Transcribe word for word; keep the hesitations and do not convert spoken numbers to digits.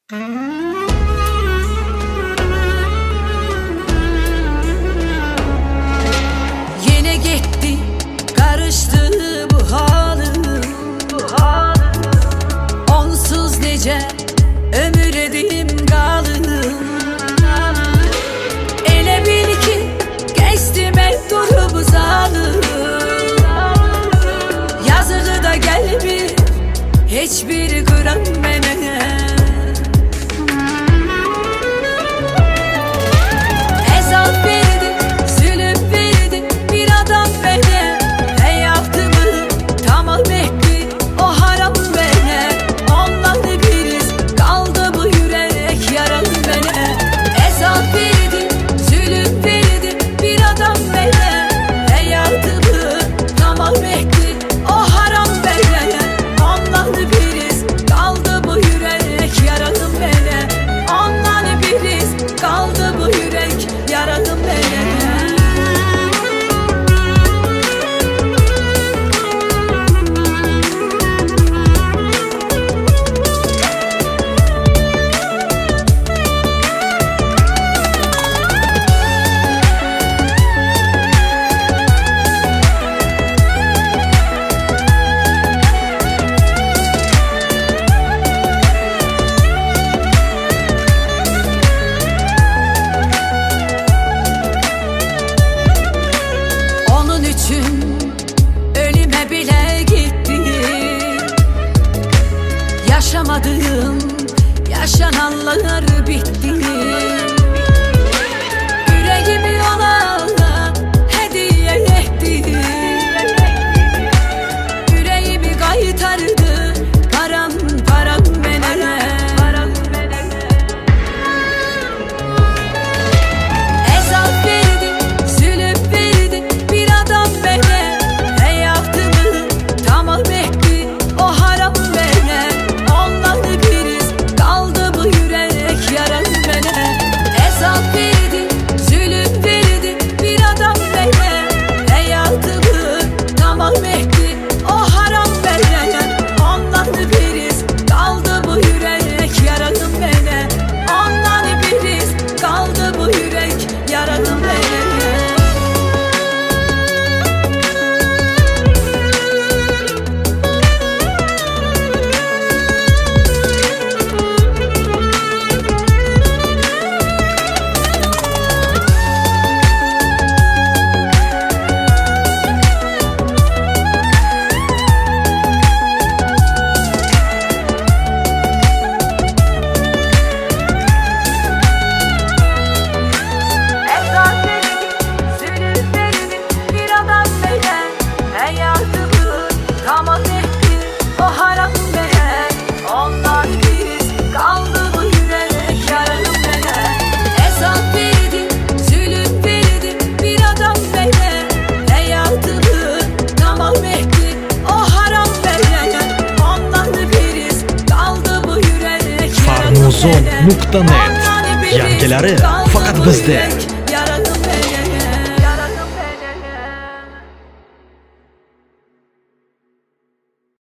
Yine gitti, karıştı bu halim, bu halim. Onsuz nece ömür edim kalım. Ele bil ki geçtim et durumu zalim. Yazığı da gelbi hiçbir gram mene. Ezap verdi, zulüm verdi bir adam beni. Hey yaptığımı tamam etti o haram beni. Ondan biriz kaldı bu yürek yaralı beni. Ezap verdi, zulüm verdi bir adam beni. Hey yaptığımı tamam etti o haram beni. Ondan biriz kaldı bu yürek yaralı beni. Ondan biriz kaldı bu yürek yaralı beni. Onun için ölüme bile gitti. Yaşamadığım yaşananlar bitti. Yüreğimi ona hediye etti. Yüreğimi kaytardı param param menene. Ezap verdi, zulüm verdi bir adam beni. Hey yaptığımı tamam etti o haram beni. Ondan biriz kaldı bu yürek yaralı beni. Ezap verdi, zulüm verdi bir adam beni. Hey yaptığımı tamam etti o haram beni. Ondan biriz kaldı bu yürek yaralı beni. Ondan biriz kaldı bu yürek yaralı beni. Ezap verdi, zulüm verdi bir adam beni. Hey yaptığımı tamam etti o haram beni. Ondan biriz kaldı bu yürek yaralı beni. Ezap verdi, zulüm verdi bir adam beni. Hey yaptığımı tamam etti o haram beni. Ondan biriz kaldı bu yürek yaralı beni. Farmuzon nokta net. Yangilari faqat bizda.